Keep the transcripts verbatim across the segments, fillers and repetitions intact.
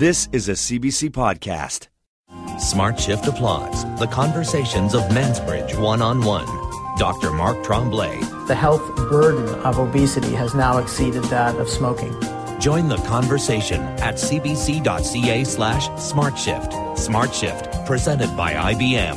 This is a C B C podcast. Smart Shift applauds the conversations of Mansbridge one-on-one. Doctor Mark Tremblay. The health burden of obesity has now exceeded that of smoking. Join the conversation at cbc.ca slash smartshift. Smart Shift, presented by I B M.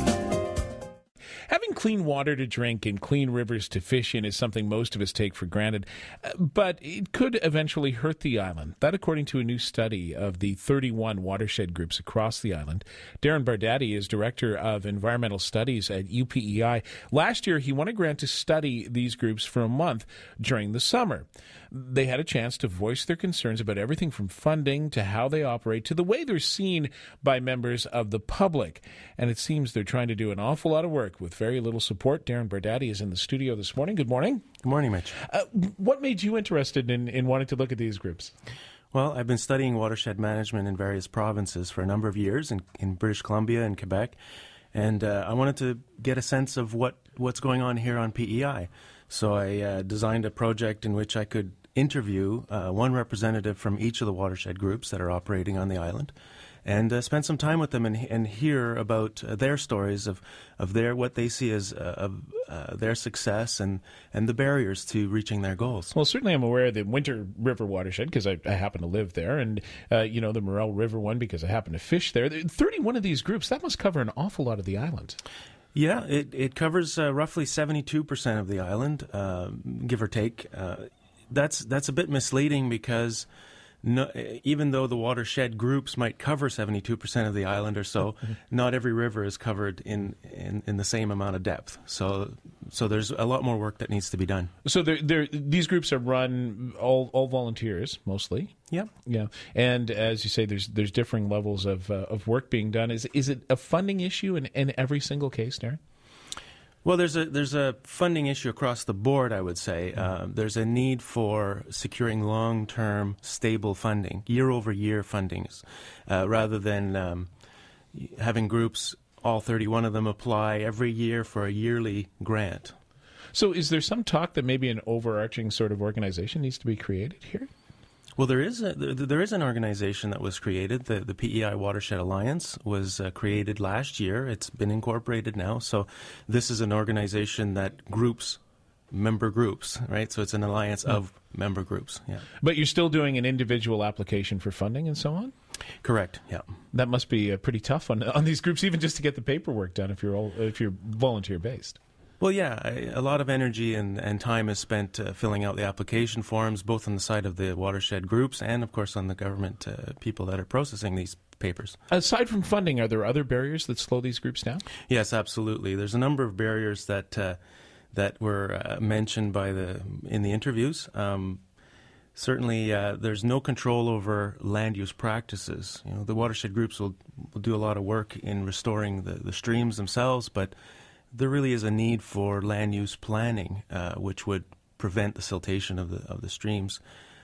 Having clean water to drink and clean rivers to fish in is something most of us take for granted, but it could eventually hurt the island. That according to a new study of the thirty-one watershed groups across the island. Darren Bardatti is Director of Environmental Studies at U P E I. Last year, he won a grant to study these groups for a month during the summer. They had a chance to voice their concerns about everything from funding to how they operate to the way they're seen by members of the public. And it seems they're trying to do an awful lot of work with very little support. Darren Bardatti is in the studio this morning. Good morning. Good morning, Mitch. Uh, what made you interested in, in wanting to look at these groups? Well, I've been studying watershed management in various provinces for a number of years in, in British Columbia and Quebec. And uh, I wanted to get a sense of what, what's going on here on P E I. So I uh, designed a project in which I could interview uh, one representative from each of the watershed groups that are operating on the island, and uh, spend some time with them and, and hear about uh, their stories of, of their what they see as uh, of, uh, their success and, and the barriers to reaching their goals. Well, certainly I'm aware of the Winter River watershed because I, I happen to live there, and uh, you know the Morel River one because I happen to fish there. thirty-one of these groups, that must cover an awful lot of the island. Yeah, it, it covers uh, roughly seventy-two percent of the island, uh, give or take. Uh, that's that's a bit misleading because no, even though the watershed groups might cover seventy-two percent of the island or so, mm-hmm. not every river is covered in, in, in the same amount of depth. So so there's a lot more work that needs to be done. So they're, they're, these groups are run all all volunteers mostly. Yeah, yeah, and as you say, there's there's differing levels of uh, of work being done. Is is it a funding issue in, in every single case, Darren? Well, there's a there's a funding issue across the board, I would say. Uh, there's a need for securing long-term, stable funding, year-over-year fundings, uh, rather than um, having groups, all thirty-one of them, apply every year for a yearly grant. So is there some talk that maybe an overarching sort of organization needs to be created here? Well, there is a, there is an organization that was created. The, the P E I Watershed Alliance was uh, created last year. It's been incorporated now. So this is an organization that groups member groups, right? So it's an alliance of member groups. Yeah. But you're still doing an individual application for funding and so on? Correct. Yeah. That must be uh, pretty tough on on these groups, even just to get the paperwork done if you're all, if you're volunteer based. Well, yeah, I, a lot of energy and, and time is spent uh, filling out the application forms, both on the side of the watershed groups and, of course, on the government uh, people that are processing these papers. Aside from funding, are there other barriers that slow these groups down? Yes, absolutely. There's a number of barriers that uh, that were uh, mentioned by the in the interviews. Um, certainly, uh, there's no control over land use practices. You know, the watershed groups will, will do a lot of work in restoring the, the streams themselves, but there really is a need for land use planning, uh, which would prevent the siltation of the of the streams.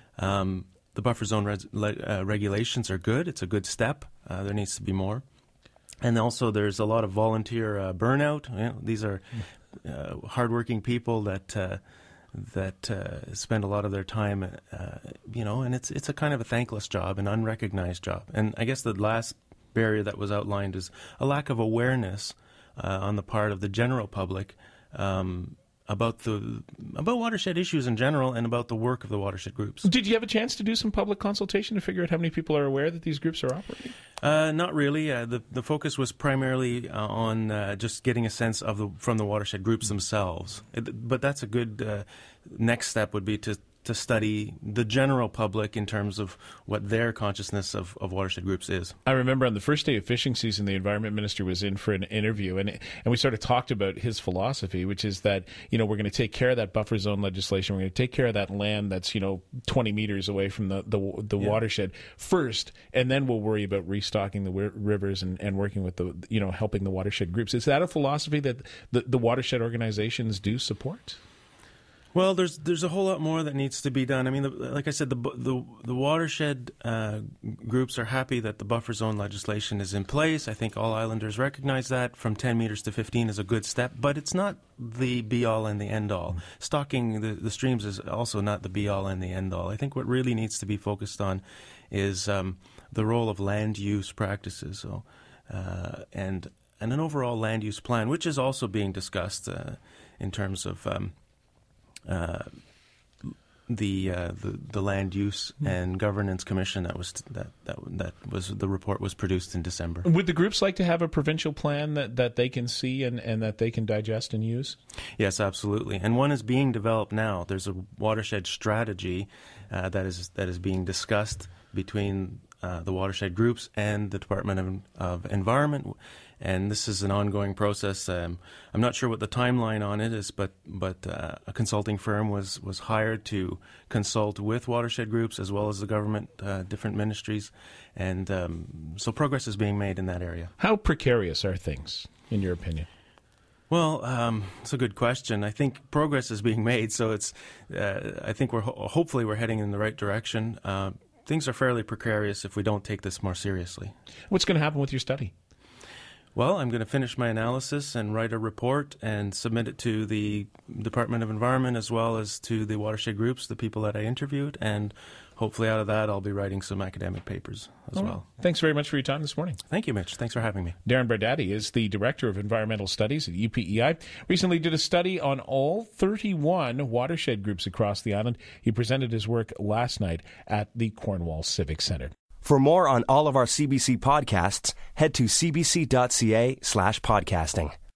Um, the buffer zone res- le- uh, regulations are good. It's a good step. Uh, there needs to be more. And also there's a lot of volunteer uh, burnout. You know, these are uh, hardworking people that uh, that uh, spend a lot of their time, uh, you know, and it's it's a kind of a thankless job, an unrecognized job. And I guess the last barrier that was outlined is a lack of awareness Uh, on the part of the general public um, about the about watershed issues in general and about the work of the watershed groups. Did you have a chance to do some public consultation to figure out how many people are aware that these groups are operating? Uh, not really. Uh, the the focus was primarily uh, on uh, just getting a sense of the from the watershed groups themselves. It, but that's a good uh, next step would be to to study the general public in terms of what their consciousness of, of watershed groups is. I remember on the first day of fishing season, the environment minister was in for an interview, and and we sort of talked about his philosophy, which is that, you know, we're going to take care of that buffer zone legislation. We're going to take care of that land that's, you know, twenty meters away from the, the, the yeah. watershed first, and then we'll worry about restocking the w- rivers and, and working with the, you know, helping the watershed groups. Is that a philosophy that the, the watershed organizations do support? Well, there's there's a whole lot more that needs to be done. I mean, the, like I said, the the, the watershed uh, groups are happy that the buffer zone legislation is in place. I think all islanders recognize that. From ten meters to fifteen is a good step, but it's not the be-all and the end-all. Stocking the, the streams is also not the be-all and the end-all. I think what really needs to be focused on is um, the role of land use practices, so uh, and and an overall land use plan, which is also being discussed uh, in terms of Um, Uh, the, uh, the the land use and governance commission that was that that that was the report was produced in December. Would the groups like to have a provincial plan that, that they can see and, and that they can digest and use? Yes, absolutely. And one is being developed now. There's a watershed strategy uh, that is that is being discussed between uh, the watershed groups and the Department of, of Environment. And this is an ongoing process. Um, I'm not sure what the timeline on it is, but but uh, a consulting firm was, was hired to consult with watershed groups as well as the government, uh, different ministries, and um, so progress is being made in that area. How precarious are things, in your opinion? Well, um, it's a good question. I think progress is being made, so it's. Uh, I think we're ho- hopefully we're heading in the right direction. Uh, things are fairly precarious if we don't take this more seriously. What's going to happen with your study? Well, I'm going to finish my analysis and write a report and submit it to the Department of Environment as well as to the watershed groups, the people that I interviewed, and hopefully out of that I'll be writing some academic papers as All well. Right. Thanks very much for your time this morning. Thank you, Mitch. Thanks for having me. Darren Bardatti is the Director of Environmental Studies at U P E I. Recently did a study on all thirty-one watershed groups across the island. He presented his work last night at the Cornwall Civic Centre. For more on all of our C B C podcasts, head to cbc.ca slash podcasting.